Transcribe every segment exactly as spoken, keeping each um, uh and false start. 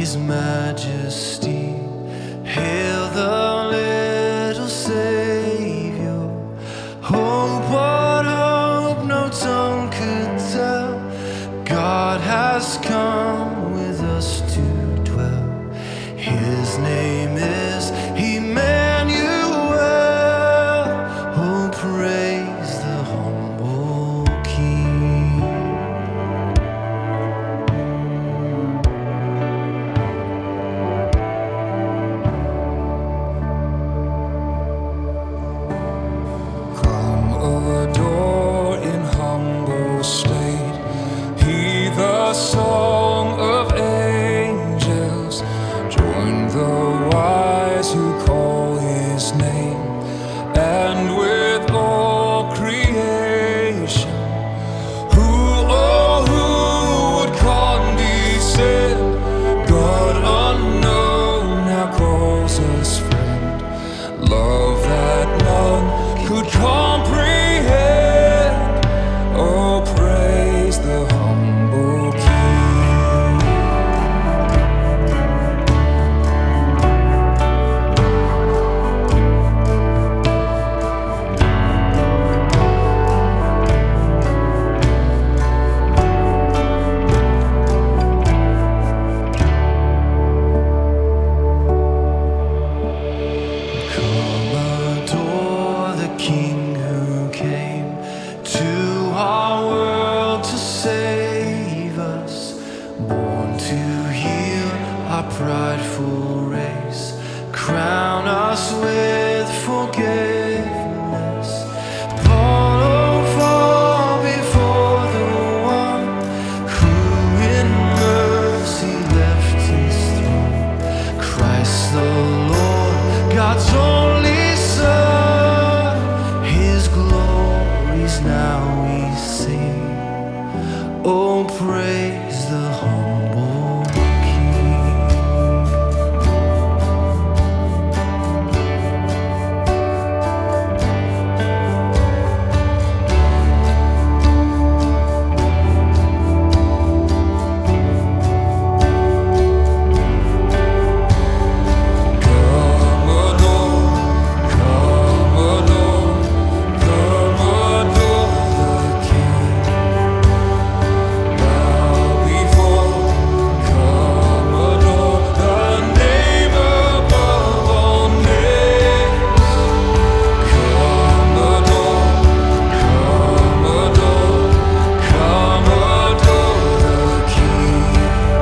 His majesty. Hail the little Savior. Hope, what hope no tongue could tell. God has come with us to dwell. His name is Emmanuel. Oh, praise the humble King. Come adore in humble state. He the song of angels. Join the wise who call his name. And with all creation, who, oh, who would condescend? God unknown now calls us friend. Love that none could comprehend. Oh, praise the humble King. Come adore the King who came to our world to save us, born to heal our prideful race, crown us with forgiveness. Fall, oh, fall before the one who in mercy left his throne. Christ the Lord, God's only Son, His glories now we sing. Oh, praise the humble King. Come adore, come adore, come adore the King. Bow before, come adore the name above all names. Come adore, come adore, come adore the King.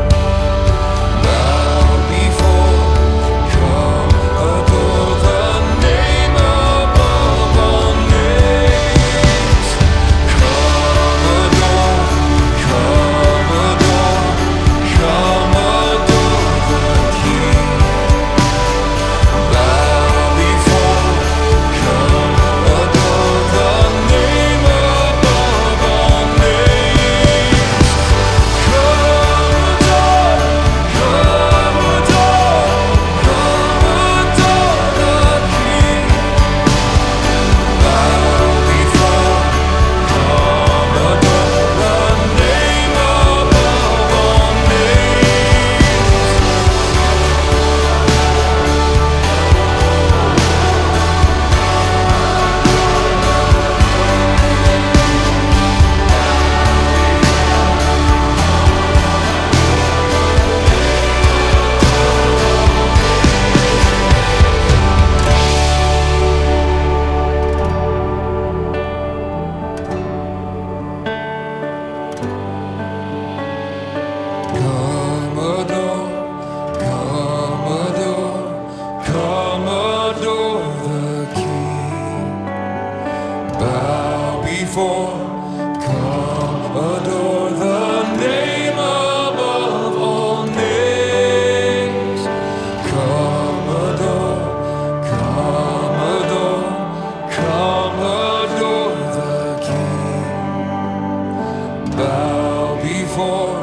Bow before, come adore the name above all names. Come adore, come adore, come adore the King. Bow before, come adore the name above all names. Come adore, come adore, come adore the King. Bow before, come adore the name above all names. Come adore, come adore, come adore the King. Bow before, come adore the name above all names. Come adore, come adore, come adore the King. Bow before,